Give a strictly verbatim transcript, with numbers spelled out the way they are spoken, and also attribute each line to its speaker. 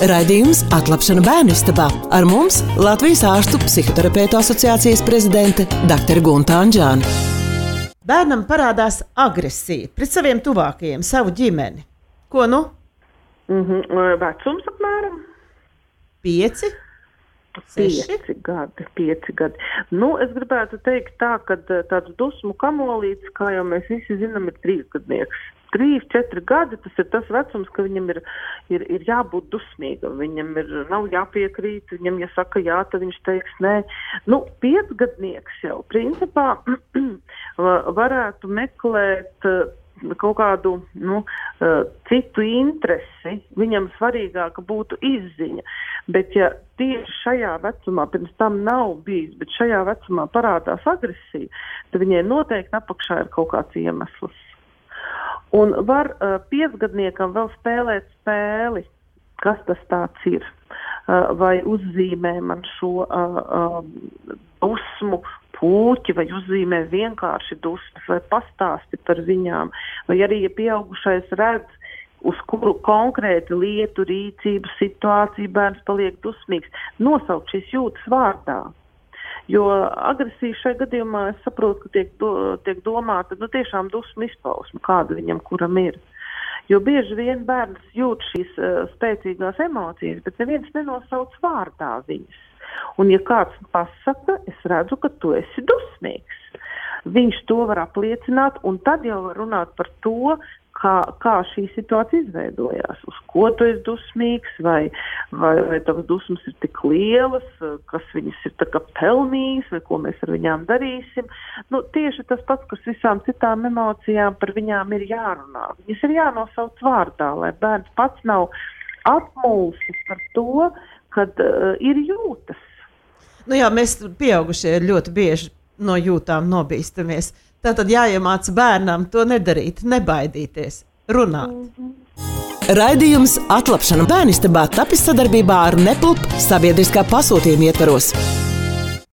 Speaker 1: Raidījums Atlapšana bērnistabā. Ar mums Latvijas ārstu psihoterapeitu asociācijas prezidente dr. Gunta Anģāne.
Speaker 2: Bērnam parādās agresija pret saviem tuvākajiem, savu ģimeni. Ko nu?
Speaker 3: Mm-hmm. Vecums apmēram?
Speaker 2: Pieci? Seši?
Speaker 3: Pieci gadi, pieci gadi. Nu, es gribētu teikt tā, ka tāds dusmu kamolīts, kā jau mēs visi zinām, ir trīsgadnieks. Trīs, četri gadi, tas ir tas vecums, ka viņam ir, ir, ir jābūt dusmīgam, viņam ir, nav jāpiekrīt, viņam, ja saka jā, tad viņš teiks nē. Nu, piecgadnieks jau, principā, varētu meklēt kaut kādu, nu, citu interesi, viņam svarīgāka būtu izziņa. Bet ja tieši šajā vecumā, pirms tam nav bijis, bet šajā vecumā parādās agresija, tad viņai noteikti apakšā ir kaut kāds iemesls. Un var uh, piecgadniekam vēl spēlēt spēli, kas tas tāds ir, uh, vai uzzīmē man šo uh, uh, dusmu puķi, vai uzzīmē vienkārši dusmas, vai pastāsti par viņām, vai arī, ja pieaugušais redz, uz kuru konkrēti lietu, rīcību, situāciju bērns paliek dusmīgs, nosaukt šīs jūtas vārdā. Jo agresija šajā gadījumā, es saprotu, ka tiek, do, tiek domāta nu, tiešām dusmu izpausme, kāda viņam kuram ir. Jo bieži vien bērns jūt šīs uh, spēcīgās emocijas, bet neviens nenosauc vārdā viņas. Un ja kāds pasaka, es redzu, ka tu esi dusmīgs. Viņš to var apliecināt, un tad jau var runāt par to, kā, kā šī situācija izveidojās, uz ko tu esi dusmīgs, vai, vai, vai tavas dusmas ir tik lielas, kas viņas ir tā kā pelnījis, vai ko mēs ar viņām darīsim. Nu, tieši tas pats, kas visām citām emocijām par viņām ir jārunā. Viņas ir jānosauc vārdā, lai bērns pats nav apmulsis par to, kad uh, ir jūtas.
Speaker 2: Nu jā, mēs pieaugušie ļoti bieži no jūtām nobīstamies. Tātad jāiemāca bērnam to nedarīt, nebaidīties, runāt.
Speaker 1: Mm-hmm. Raidījums Atlapšana bērnistabā tapis sadarbībā ar Neplup sabiedriskā pasūtījuma ietvaros.